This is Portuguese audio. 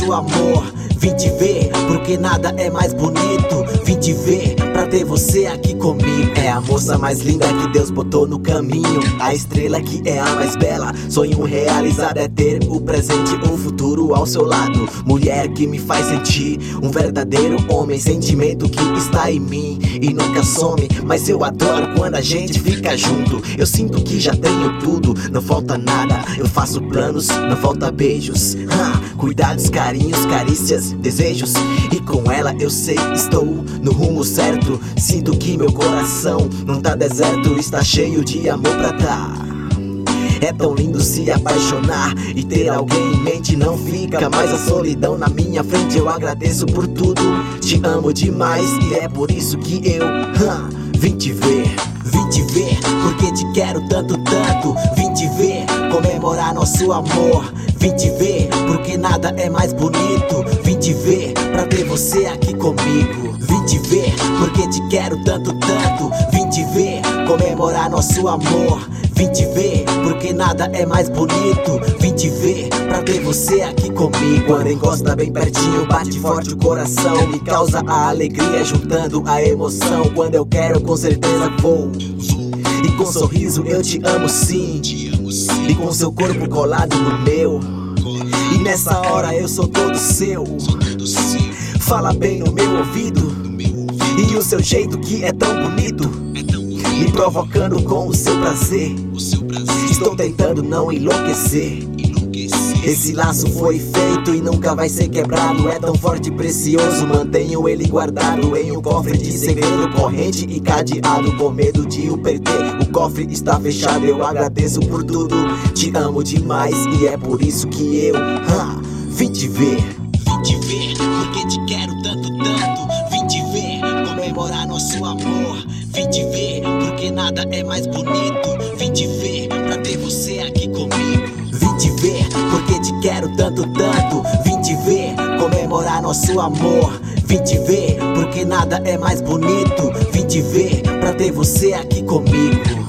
nosso amor. Vim te ver, porque nada é mais bonito. Vim te ver, pra ter você aqui comigo. É a moça mais linda que Deus botou no caminho, a estrela que é a mais bela. Sonho realizado é ter o presente, o futuro ao seu lado. Mulher que me faz sentir um verdadeiro homem. Sentimento que está em mim e nunca some. Mas eu adoro quando a gente fica junto. Eu sinto que já tenho tudo, não falta nada. Eu faço planos, não falta beijos, cuidados, carinhos, carícias, desejos. E com ela eu sei, estou no rumo certo. Sinto que meu coração não tá deserto, está cheio de amor pra dar. É tão lindo se apaixonar e ter alguém em mente. Não fica mais a solidão na minha frente. Eu agradeço por tudo, te amo demais. E é por isso que eu vim te ver. Vim te ver, porque te quero tanto, tanto. Vim te ver, comemorar nosso amor. Vim te ver, porque nada é mais bonito. Vim te ver, pra ter você aqui comigo. Vim te ver, porque te quero tanto, tanto. Vim te ver, comemorar nosso amor. Vim te ver, porque nada é mais bonito. Vim te ver, pra ter você aqui comigo. Quando encosta bem pertinho, bate forte o coração. Me causa a alegria, juntando a emoção. Quando eu quero, com certeza vou. E com sorriso eu te amo sim. E com seu corpo colado no meu. E nessa hora eu sou todo seu. Fala bem no meu ouvido. E o seu jeito que é tão bonito, me provocando com o seu prazer. Estou tentando não enlouquecer. Esse laço foi feito e nunca vai ser quebrado. É tão forte e precioso, mantenho ele guardado em um cofre de segredo, corrente e cadeado. Com medo de o perder, o cofre está fechado. Eu agradeço por tudo, te amo demais. E é por isso que eu vim te ver. Vim te ver, porque te quero tanto, tanto. Vim te ver, comemorar nosso amor. Vim te ver, porque nada é mais bonito. Vim te ver, pra ter você aqui comigo. Vim te ver, porque te quero tanto, tanto. Vim te ver, comemorar nosso amor. Vim te ver, porque nada é mais bonito. Vim te ver, pra ter você aqui comigo.